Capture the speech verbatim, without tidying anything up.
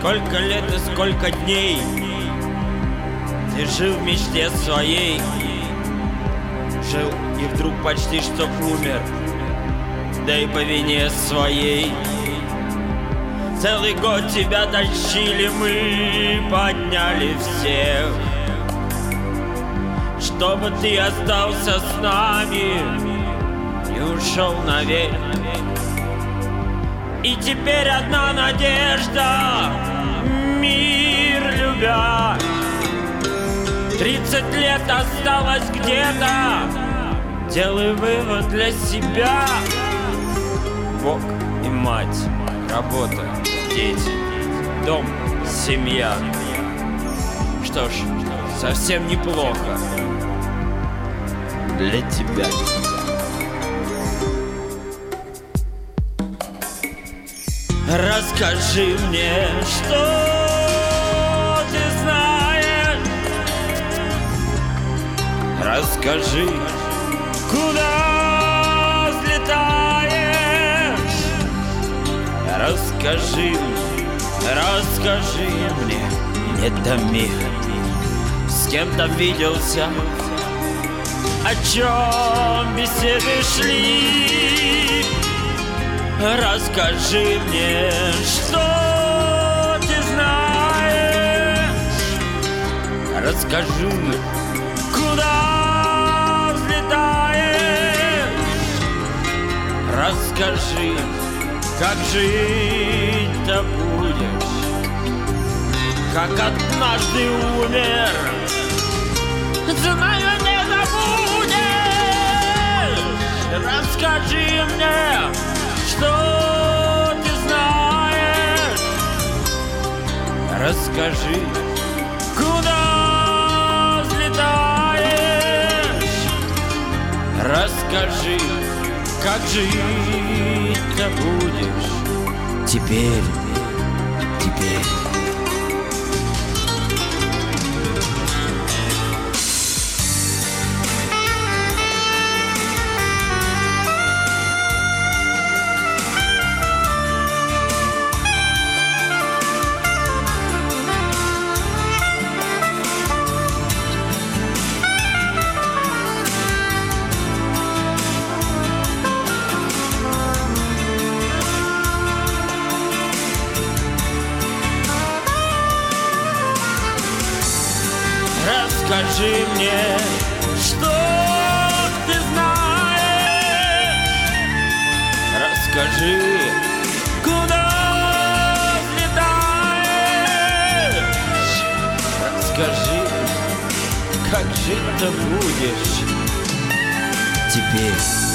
Сколько лет и сколько дней ты жил в мечте своей, жил и вдруг почти что умер, да и по вине своей. Целый год тебя тащили мы, подняли всех, чтобы ты остался с нами и ушел навек. И теперь одна надежда, мир любя. Тридцать лет осталось где-то, делай вывод для себя. Бог и мать, работа, дети, дом, семья. Что ж, совсем неплохо для тебя. Расскажи мне, что ты знаешь. Расскажи, куда взлетаешь. Расскажи, расскажи мне, не томи. С кем-то виделся, о чем беседы шли. Расскажи мне, что ты знаешь. Расскажи, куда взлетаешь. Расскажи, как жить-то будешь, как однажды умер. Знаю, не забудешь. Расскажи мне, что ты знаешь. Расскажи, куда взлетаешь. Расскажи, как жить-то будешь теперь, теперь. Расскажи мне, что ты знаешь. Расскажи, куда взлетаешь. Расскажи, как жить-то будешь теперь.